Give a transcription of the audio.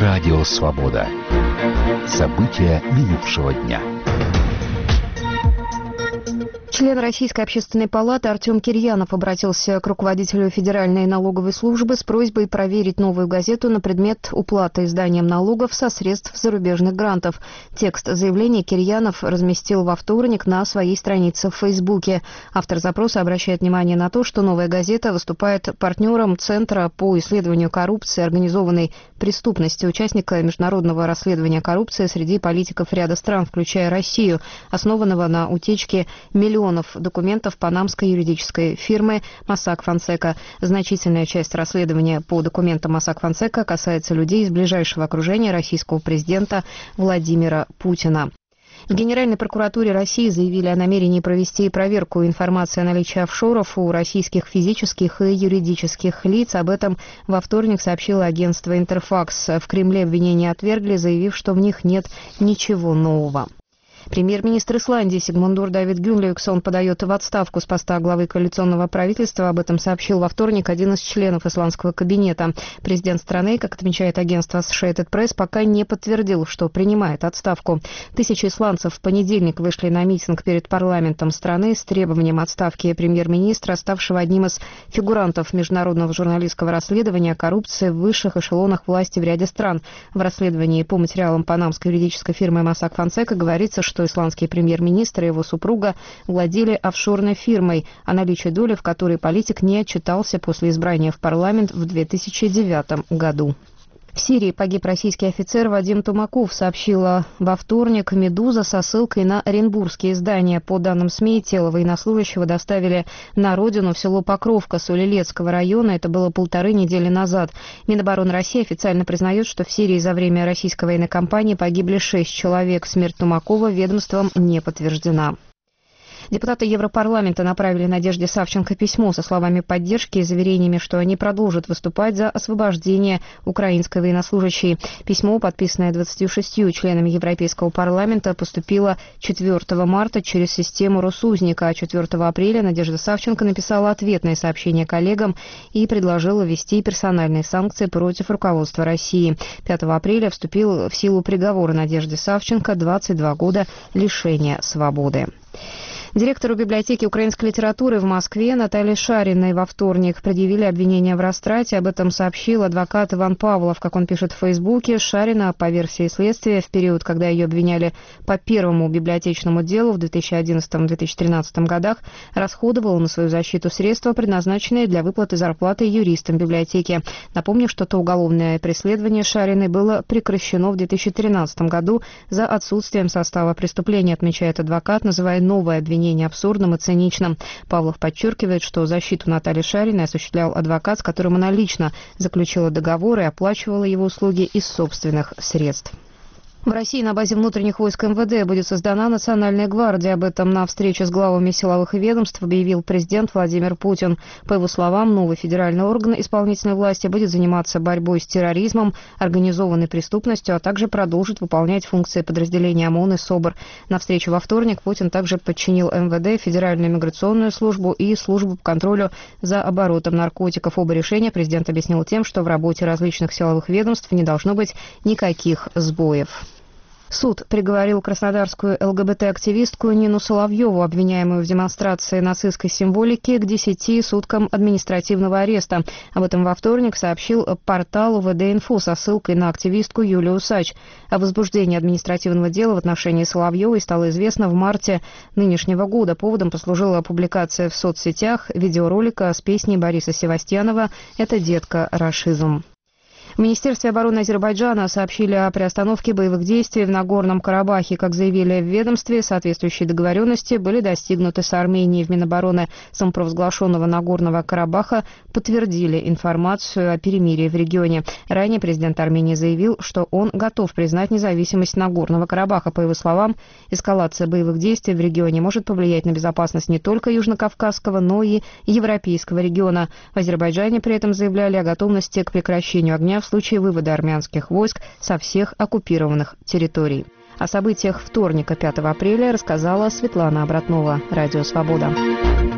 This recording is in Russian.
Радио «Свобода». События минувшего дня. Член Российской общественной палаты Артем Кирьянов обратился к руководителю Федеральной налоговой службы с просьбой проверить новую газету на предмет уплаты изданием налогов со средств зарубежных грантов. Текст заявления Кирьянов разместил во вторник на своей странице в Фейсбуке. Автор запроса обращает внимание на то, что новая газета выступает партнером Центра по исследованию коррупции и организованной преступности, участника международного расследования коррупции среди политиков ряда стран, включая Россию, основанного на утечке миллионов документов панамской юридической фирмы Mossack Fonseca. Значительная часть расследования по документам Mossack Fonseca касается людей из ближайшего окружения российского президента Владимира Путина. В Генеральной прокуратуре России заявили о намерении провести проверку информации о наличии офшоров у российских физических и юридических лиц. Об этом во вторник сообщило агентство «Интерфакс». В Кремле обвинения отвергли, заявив, что в них нет ничего нового. Премьер-министр Исландии Сигмундур Давид Гюнлаугсон подает в отставку с поста главы коалиционного правительства. Об этом сообщил во вторник один из членов исландского кабинета. Президент страны, как отмечает агентство Associated Press, пока не подтвердил, что принимает отставку. Тысячи исландцев в понедельник вышли на митинг перед парламентом страны с требованием отставки премьер-министра, ставшего одним из фигурантов международного журналистского расследования о коррупции в высших эшелонах власти в ряде стран. В расследовании по материалам панамской юридической фирмы Mossack Fonseca говорится, что исландский премьер-министр и его супруга владели офшорной фирмой, о наличии доли в которой политик не отчитался после избрания в парламент в 2009 году. В Сирии погиб российский офицер Вадим Тумаков, сообщила во вторник «Медуза» со ссылкой на оренбургские издания. По данным СМИ, тело военнослужащего доставили на родину в село Покровка Солилецкого района. Это было 1,5 недели назад. Минобороны России официально признает, что в Сирии за время российской военной кампании погибли 6 человек. Смерть Тумакова ведомством не подтверждена. Депутаты Европарламента направили Надежде Савченко письмо со словами поддержки и заверениями, что они продолжат выступать за освобождение украинской военнослужащей. Письмо, подписанное 26 членами Европейского парламента, поступило 4 марта через систему Росузника, а 4 апреля Надежда Савченко написала ответное сообщение коллегам и предложила ввести персональные санкции против руководства России. 5 апреля вступил в силу приговор Надежде Савченко 22 года лишения свободы. Директору библиотеки украинской литературы в Москве Наталье Шариной во вторник предъявили обвинение в растрате. Об этом сообщил адвокат Иван Павлов. Как он пишет в Фейсбуке, Шарина, по версии следствия, в период, когда ее обвиняли по первому библиотечному делу в 2011-2013 годах, расходовала на свою защиту средства, предназначенные для выплаты зарплаты юристам библиотеки. Напомню, что то уголовное преследование Шариной было прекращено в 2013 году за отсутствием состава преступления, отмечает адвокат, называя новое обвинение абсурдным и циничным. Павлов подчеркивает, что защиту Натальи Шариной осуществлял адвокат, с которым она лично заключила договор и оплачивала его услуги из собственных средств. В России на базе внутренних войск МВД будет создана Национальная гвардия. Об этом на встрече с главами силовых ведомств объявил президент Владимир Путин. По его словам, новый федеральный орган исполнительной власти будет заниматься борьбой с терроризмом, организованной преступностью, а также продолжит выполнять функции подразделения ОМОН и СОБР. На встрече во вторник Путин также подчинил МВД, Федеральную миграционную службу и службу по контролю за оборотом наркотиков. Оба решения президент объяснил тем, что в работе различных силовых ведомств не должно быть никаких сбоев. Суд приговорил краснодарскую ЛГБТ-активистку Нину Соловьеву, обвиняемую в демонстрации нацистской символики, к 10 суткам административного ареста. Об этом во вторник сообщил портал УВД-Инфо со ссылкой на активистку Юлию Сач. О возбуждении административного дела в отношении Соловьевой стало известно в марте нынешнего года. Поводом послужила публикация в соцсетях видеоролика с песней Бориса Севастьянова «Это детка, рашизм». В Министерстве обороны Азербайджана сообщили о приостановке боевых действий в Нагорном Карабахе. Как заявили в ведомстве, соответствующие договоренности были достигнуты с Арменией. В Минобороны самопровозглашенного Нагорного Карабаха подтвердили информацию о перемирии в регионе. Ранее президент Армении заявил, что он готов признать независимость Нагорного Карабаха. По его словам, эскалация боевых действий в регионе может повлиять на безопасность не только Южно-Кавказского, но и Европейского региона. В Азербайджане при этом заявляли о готовности к прекращению огня в случае вывода армянских войск со всех оккупированных территорий. О событиях вторника, 5 апреля, рассказала Светлана Обратнова, Радио «Свобода».